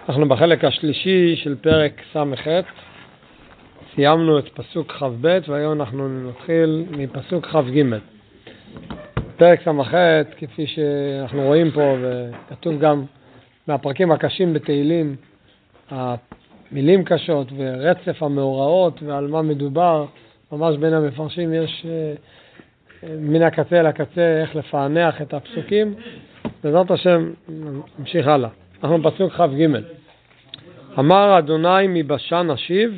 אנחנו בחלק השלישי של פרק ס"ח. סיימנו את פסוק כ"ב והיום אנחנו נתחיל מפסוק כ"ג. פרק ס"ח, כפי שאנחנו רואים פה וכתוב גם מהפרקים הקשים בתהילים, המילים קשות ורצף המאורעות ועל מה מדובר, ממש בין המפרשים יש מן הקצה לקצה איך לפענח את הפסוקים. בעזרת השם נמשיך הלאה. אנחנו בפסוק כ"ג. אמר אדוני מבשן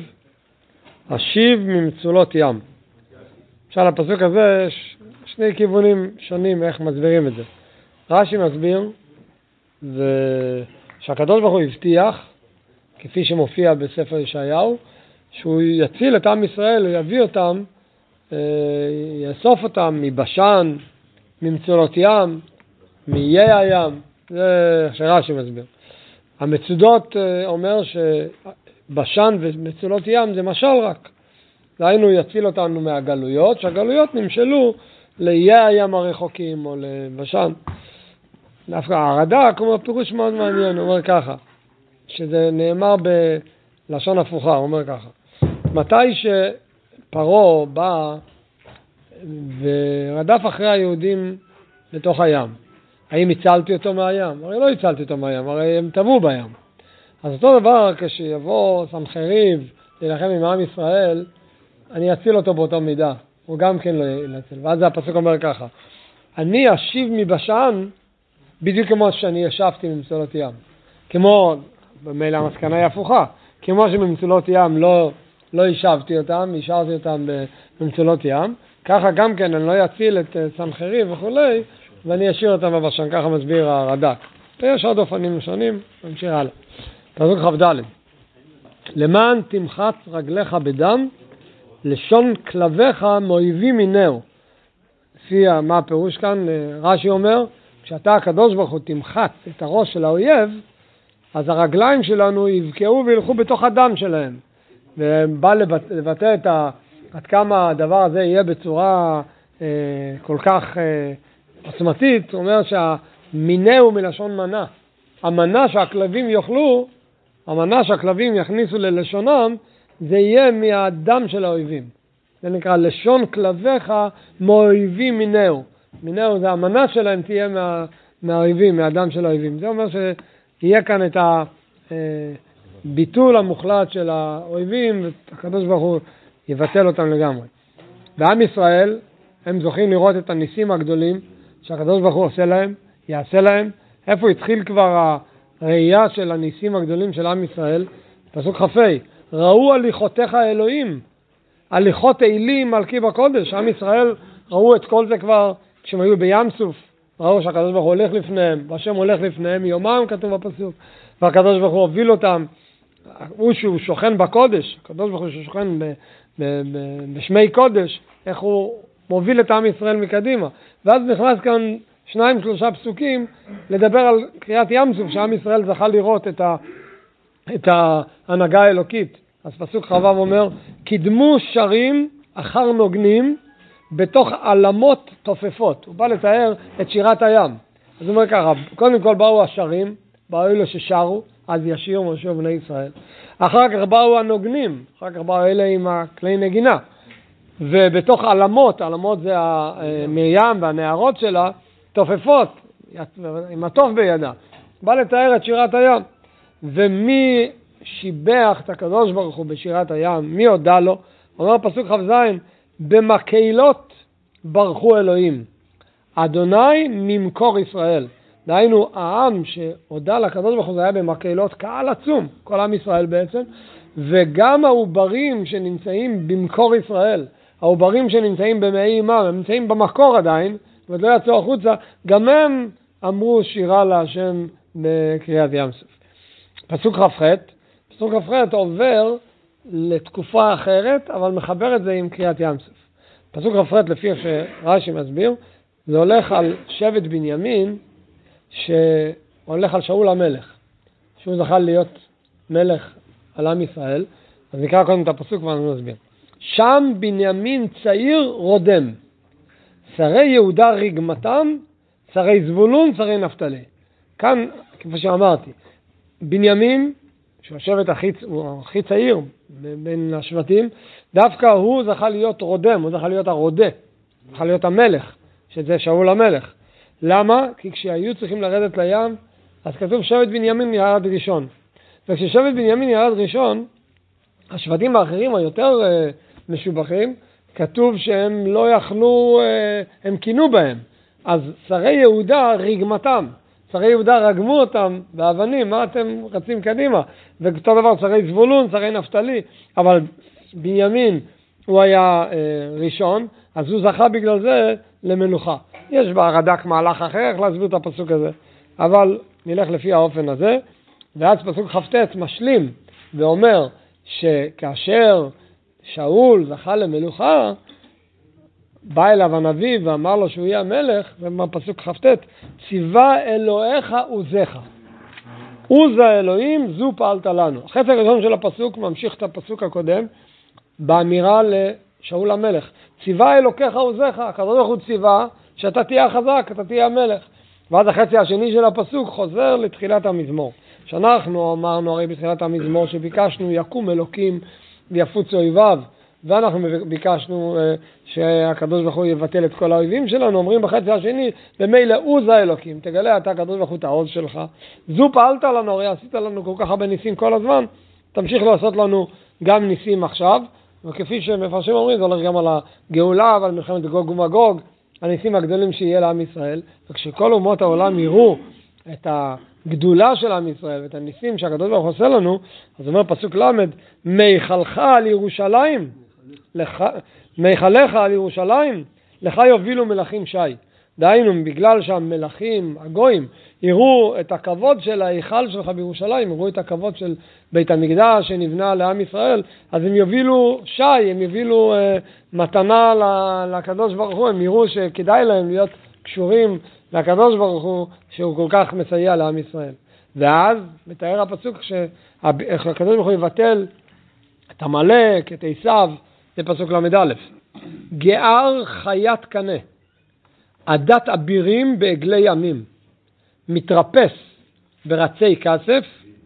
אשיב ממצולות ים. עכשיו לפסוק הזה יש שני כיוונים שונים איך מסבירים את זה. רש"י מסביר שהקדוש ברוך הוא הבטיח, כפי שמופיע בספר ישעיהו, שהוא יציל את עם ישראל, הוא יביא אותם, יאסוף אותם מבשן, ממצולות ים, מאיי הים. זה שרש"י מסביר. המצודות אומר שבשן ומצולות ים זה משל רק. דהיינו יציל אותנו מהגלויות, שהגלויות נמשלו לאיי הים הרחוקים או לבשן. דווקא הרד"ק אומר פירוש מאוד מעניין, הוא אומר ככה, שזה נאמר בלשון הפוכה, הוא אומר ככה. מתי שפרעה בא ורדף אחרי היהודים בתוך הים, האם הצלתי אותו מהים? הרי לא הצלתי אותו מהים, הרי הם טבעו בים. אז אותו דבר כשיבוא סנחריב להילחם עם עם ישראל, אני אציל אותו באותו מידה, הוא גם כן לא יציל. ואז הפסוק אומר ככה, אני אשיב מבשן בדיוק כמו שאני ישבתי ממצולות ים. כמו, במילא המסקנה היא הפוכה, כמו שממצולות ים לא ישבתי אותם, השארתי אותם במצולות ים, ככה גם כן אני לא אציל את סנחריב וכולי, ואני אשאיר אותם בבשן, ככה מסביר הרד"ק. ויש עוד אופנים שונים, נמשיך הלאה. פסוק כ"ד. למען תמחץ רגליך בדם, לשון כלביך מאויבים מינהו. לפי מה הפירוש כאן, רש"י אומר, כשאתה הקדוש ברוך הוא תמחץ את הראש של האויב, אז הרגליים שלנו יבקעו וילכו בתוך הדם שלהם. ובא לבטא עד כמה הדבר הזה יהיה בצורה כל כך עוצמתית. הוא אומר שהמינהו מלשון מנה. המנה שהכלבים יאכלו, המנה שהכלבים יכניסו ללשונם, זה יהיה מהדם של האויבים. זה נקרא לשון כלביך מאויבים מינהו. מינהו זה המנה שלהם תהיה מהאויבים, מהדם של האויבים. זה אומר שיהיה כאן את הביטול המוחלט של האויבים, והקדוש ברוך הוא יבטל אותם לגמרי. בעם ישראל הם זוכים לראות את הניסים הגדולים שהקדוש ברוך הוא עושה להם, יעשה להם. איפה התחיל כבר הראייה של הניסים הגדולים של עם ישראל? פסוק כ"ה, ראו הליכותיך אלוהים, הליכות אלים מלכי בקודש. עם ישראל ראו את כל זה כבר כשהם היו בים סוף, ראו שהקדוש ברוך הוא הולך לפניהם, והשם הולך לפניהם יומם, כתוב בפסוק, והקדוש ברוך הוא הוביל אותם, הוא שהוא שוכן בקודש, הקדוש ברוך הוא ששוכן בשמי קודש, איך הוא מוביל את עם ישראל מקדימה. ואז נכנס כאן 2-3 פסוקים לדבר על קריאת ים סוף, שעם ישראל זכה לראות את ההנהגה האלוקית. אז פסוק כ"ו אומר, קדמו שרים אחר נוגנים בתוך עלמות תופפות. הוא בא לתאר את שירת הים. אז הוא אומר ככה, קודם כל באו השרים, באו אלה ששרו, אז ישיר משה בני ישראל. אחר כך באו הנוגנים, אחר כך באו אלה עם הכלי נגינה. ובתוך עלמות, עלמות זה מרים והנערות שלה, תופפות, עם הטוף בידה. בא לתאר את שירת הים. ומי שיבח את הקדוש ברוך הוא בשירת הים? מי הודע לו? אומר פסוק כ"ז, במקהלות ברכו אלוהים, אדוני ממקור ישראל. דהיינו, העם שהודע לקדוש ברוך הוא זה היה במקהלות, קהל עצום, כל עם ישראל בעצם, וגם העוברים שנמצאים במקור ישראל, העוברים שנמצאים במעי אמם, הם נמצאים במקור עדיין, ועוד לא יצאו החוצה, גם הם אמרו שירה להשם בקריאת ים סוף. פסוק כ"ח, פסוק כ"ח עובר לתקופה אחרת, אבל מחבר את זה עם קריאת ים סוף. פסוק כ"ח לפי שרש"י מסביר, זה הולך על שבט בנימין, שהולך על שאול המלך, שהוא זכה להיות מלך על עם ישראל. אז נקרא קודם את הפסוק ואנחנו נסביר. שם בנימין צעיר רודם, שרי יהודה רגמתם, שרי זבולון, שרי נפתלי. כאן, כפי שאמרתי, בנימין, שהוא השבט הוא הכי צעיר בין השבטים, דווקא הוא זכה להיות רודם, הוא זכה להיות הרודה, זכה להיות המלך, שזה שאול המלך. למה? כי כשהיו צריכים לרדת לים, אז כתוב שבט בנימין ירד ראשון. וכששבט בנימין ירד ראשון, השבטים האחרים היותר משובחים, כתוב שהם לא יכלו, הם קינו בהם. אז שרי יהודה רגמתם, שרי יהודה רגמו אותם באבנים, מה אתם רצים קדימה? ואותו דבר שרי זבולון, שרי נפתלי, אבל בנימין הוא היה ראשון, אז הוא זכה בגלל זה למלוכה. יש ברד"ק מהלך אחר, איך להסביר את הפסוק הזה, אבל נלך לפי האופן הזה, ואז פסוק כ"ט משלים ואומר שכאשר שאול זכה למלוכה, בא אליו הנביא ואמר לו שהוא יהיה המלך, ובפסוק כ"ט, ציווה אלוהיך עוזך. עוז האלוהים זו פעלת לנו. החצי הראשון של הפסוק ממשיך את הפסוק הקודם, באמירה לשאול המלך. ציווה אלוהיך עוזך, הקדוש ברוך הוא ציווה שאתה תהיה חזק, אתה תהיה המלך. ואז החצי השני של הפסוק חוזר לתחילת המזמור. שאנחנו אמרנו הרי בתחילת המזמור שביקשנו יקום אלוקים ויפוץ אויביו, ואנחנו ביקשנו שהקדוש ברוך הוא יבטל את כל האויבים שלנו. אומרים בחצי השני, במילא עוז האלוקים, תגלה אתה הקדוש ברוך הוא את העוז שלך. זו פעלת לנו, הרי עשית לנו כל כך הרבה ניסים כל הזמן, תמשיך לעשות לנו גם ניסים עכשיו, וכפי שמפרשים אומרים, זה הולך גם על הגאולה ועל מלחמת גוג ומגוג, הניסים הגדולים שיהיה לעם ישראל. וכשכל אומות העולם יראו את הגדולה של עם ישראל ואת הניסים שהקדוש ברוך הוא עושה לנו, אז אומר פסוק למד, מיכלך על ירושלים, מיכלך על ירושלים, לך יובילו מלכים שי. דהיינו, בגלל שהמלכים, הגויים, יראו את הכבוד של ההיכל שלך בירושלים, יראו את הכבוד של בית המקדש שנבנה לעם ישראל, אז הם יובילו שי, הם יובילו מתנה לקדוש ברוך הוא, הם יראו שכדאי להם להיות קשורים לקדוש ברוך הוא, שהוא כל כך מסייע לעם ישראל. ואז מתאר הפסוק שהקדוש ברוך הוא יבטל את עמלק, את עשיו, זה פסוק למד א', גאר חיית קנה, עדת אבירים בעגלי עמים, מתרפס ברצי כסף,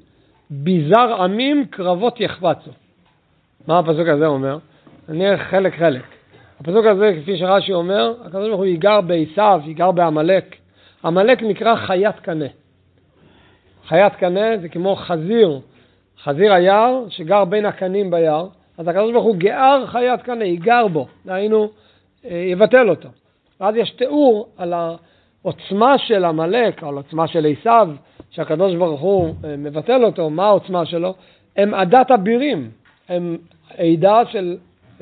ביזר עמים קרבות יחבצו. מה הפסוק הזה אומר? אני חלק. הפסוק הזה, כפי שרש"י אומר, הקדוש ברוך הוא ייגר בעשיו, ייגר בעמלק. עמלק נקרא חיית קנה. חיית קנה זה כמו חזיר היער שגר בין הקנים ביער. אז הקדוש ברוך הוא גאר חיית קנה, ייגר בו, דהיינו יבטל אותו. ואז יש תיאור על העוצמה של עמלק, על העוצמה של עשיו, שהקדוש ברוך הוא מבטל אותו. מה העוצמה שלו? הם עדת אבירים, הם עדה של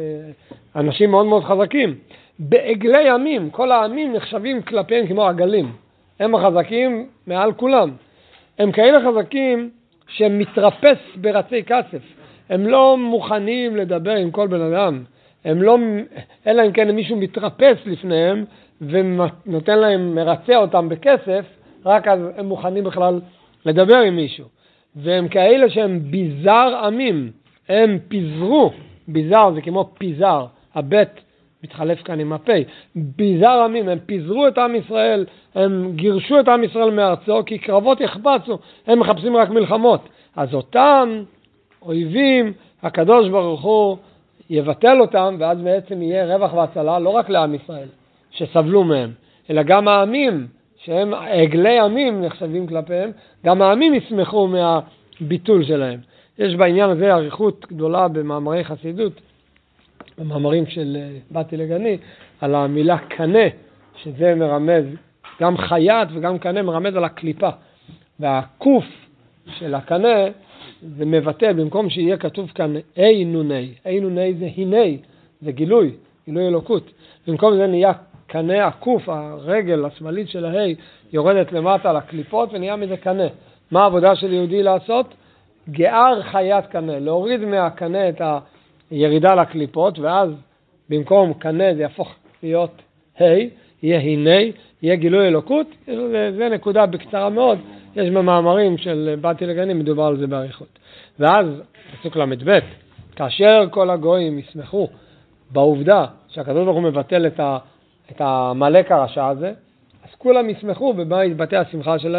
אנשים מאוד מאוד חזקים. בעגלי עמים, כל העמים נחשבים כלפיהם כמו עגלים. הם החזקים מעל כולם. הם כאלה חזקים שהם מתרפס ברצי כסף. הם לא מוכנים לדבר עם כל בן אדם. הם לא, אלא אם כן מישהו מתרפס לפניהם ונותן להם, מרצה אותם בכסף, רק אז הם מוכנים בכלל לדבר עם מישהו. והם כאלה שהם ביזר עמים. הם פיזרו, ביזר זה כמו פיזר, הבית מתחלף כאן עם הפי, ביזר עמים, הם פיזרו את עם ישראל, הם גירשו את עם ישראל מארצו, כי קרבות יחבצו, הם מחפשים רק מלחמות. אז אותם אויבים, הקדוש ברוך הוא יבטל אותם, ואז בעצם יהיה רווח והצלה, לא רק לעם ישראל שסבלו מהם, אלא גם העמים, שהם עגלי עמים נחשבים כלפיהם, גם העמים ישמחו מהביטול שלהם. יש בעניין הזה עריכות גדולה במאמרי חסידות, במאמרים של באתי לגני, על המילה קנה, שזה מרמז, גם חיית וגם קנה מרמז על הקליפה. והקוף של הקנה זה מבטא, במקום שיהיה כתוב כאן אי נוני, אי נוני זה הנה, זה גילוי אלוקות. במקום זה נהיה קנה, הקוף, הרגל השמאלית של ההי, יורדת למטה לקליפות ונהיה מזה קנה. מה העבודה של יהודי לעשות? גאר חיית קנה, להוריד מהקנה את הירידה לקליפות, ואז במקום קנה זה יהפוך להיות היי, יהיה הנה, יהיה גילוי אלוקות. זה נקודה בקצרה מאוד, יש במאמרים של באתי לגני, מדובר על זה בעריכות. ואז, פסוק למד ב', כאשר כל הגויים ישמחו בעובדה שהקדוש ברוך הוא מבטל את המלך הרשע הזה, אז כולם ישמחו, ובמה יתבטא השמחה שלהם?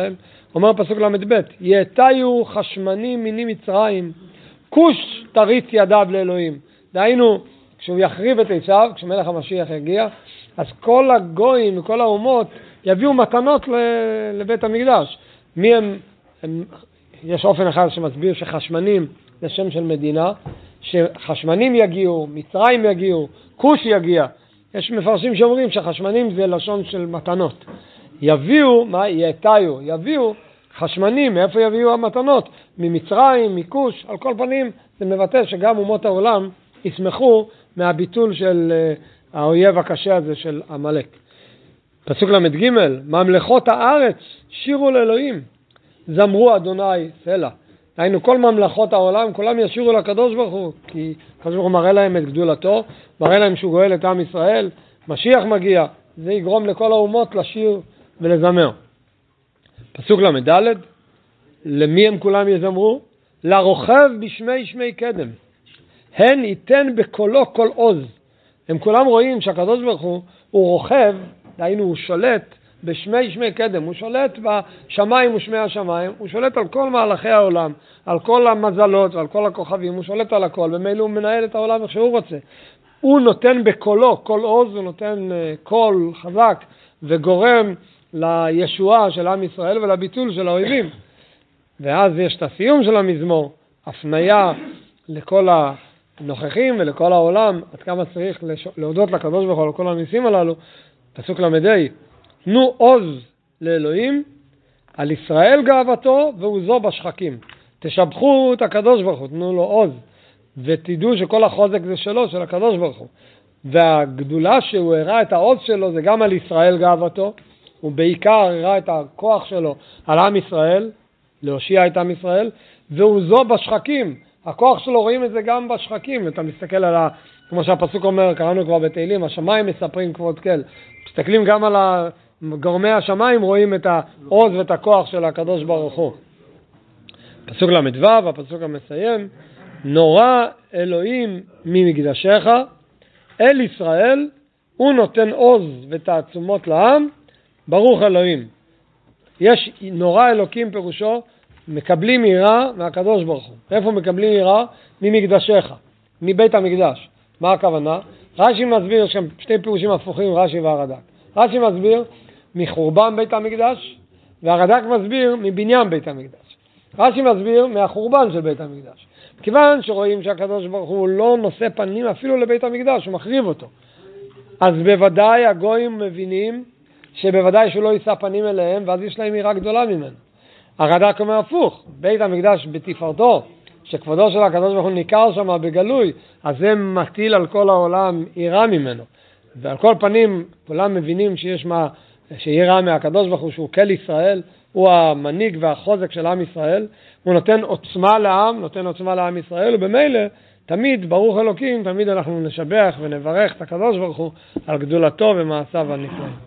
אומר פסוק למד ב', יאתיו חשמנים מיני מצרים, כוש תריץ ידיו לאלוהים. דהיינו, כשהוא יחריב את עשיו, כשמלך המשיח יגיע, אז כל הגויים וכל האומות יביאו מתנות לבית המקדש. מי הם? יש אופן אחד שמסביר שחשמנים זה שם של מדינה, שחשמנים יגיעו, מצרים יגיעו, כוש יגיע. יש מפרשים שאומרים שחשמנים זה לשון של מתנות. יביאו, מה? יאתיו, יביאו חשמנים, מאיפה יביאו המתנות? ממצרים, מכוש, על כל פנים זה מבטא שגם אומות העולם ישמחו מהביטול של האויב הקשה הזה של עמלק. פסוק למד ג', ממלכות הארץ שירו לאלוהים, זמרו אדוני סלע. היינו כל ממלכות העולם, כולם ישירו לקדוש ברוך הוא, כי הקדוש ברוך הוא מראה להם את גדולתו, מראה להם שהוא גואל את עם ישראל, משיח מגיע, זה יגרום לכל האומות לשיר ולזמר. פסוק למד ד', למי הם כולם יזמרו? לרוכב בשמי שמי קדם, הן ייתן בקולו כל עוז. הם כולם רואים שהקדוש ברוך הוא רוכב, דהיינו הוא שולט בשמי שמי קדם, הוא שולט בשמיים ושמי השמיים, הוא שולט על כל מהלכי העולם, על כל המזלות ועל כל הכוכבים, הוא שולט על הכל, במילא הוא מנהל את העולם איך שהוא רוצה. הוא נותן בקולו, כל עוז, הוא נותן קול חזק וגורם לישועה של עם ישראל ולביטול של האויבים. ואז יש את הסיום של המזמור, הפניה לכל הנוכחים ולכל העולם, עד כמה צריך להודות לקדוש ברוך הוא על כל הניסים הללו. פסוק למדי, תנו עוז לאלוהים, על ישראל גאוותו ועוזו בשחקים. תשבחו את הקדוש ברוך הוא, תנו לו עוז, ותדעו שכל החוזק זה שלו, של הקדוש ברוך הוא. והגדולה שהוא הראה את העוז שלו זה גם על ישראל גאוותו, הוא בעיקר הראה את הכוח שלו על עם ישראל, להושיע את עם ישראל, ועוזו בשחקים. הכוח שלו רואים את זה גם בשחקים, אתה מסתכל על כמו שהפסוק אומר, קראנו כבר בתהילים, השמיים מספרים כבוד כל. מסתכלים גם על גורמי השמיים, רואים את העוז ואת הכוח של הקדוש ברוך הוא. פסוק למדו, הפסוק המסיים, נורא אלוהים ממקדשך, אל ישראל, הוא נותן עוז ותעצומות לעם, ברוך אלוהים. יש נורא אלוקים פירושו, מקבלים יראה מהקדוש ברוך הוא. איפה מקבלים יראה? ממקדשך, מבית המקדש. מה הכוונה? רש"י מסביר, יש שם שתי פירושים הפוכים, רש"י והרד"ק. רש"י מסביר מחורבן בית המקדש, והרד"ק מסביר מבניין בית המקדש. רש"י מסביר מהחורבן של בית המקדש. כיוון שרואים שהקדוש ברוך הוא לא נושא פנים אפילו לבית המקדש, הוא מחריב אותו. אז בוודאי הגויים מבינים שבוודאי שהוא לא יישא פנים אליהם, ואז יש להם יראה גדולה ממנו. הרד"ק אומר הפוך, בית המקדש בתפארתו, שכבודו של הקדוש ברוך הוא ניכר שם בגלוי, אז זה מטיל על כל העולם יראה ממנו. ועל כל פנים, כולם מבינים שיראה מהקדוש ברוך הוא, שהוא כל ישראל, הוא המנהיג והחוזק של עם ישראל, הוא נותן עוצמה לעם, נותן עוצמה לעם ישראל, ובמילא, תמיד, ברוך אלוקים, תמיד אנחנו נשבח ונברך את הקדוש ברוך הוא על גדולתו ומעשיו הנפלאים.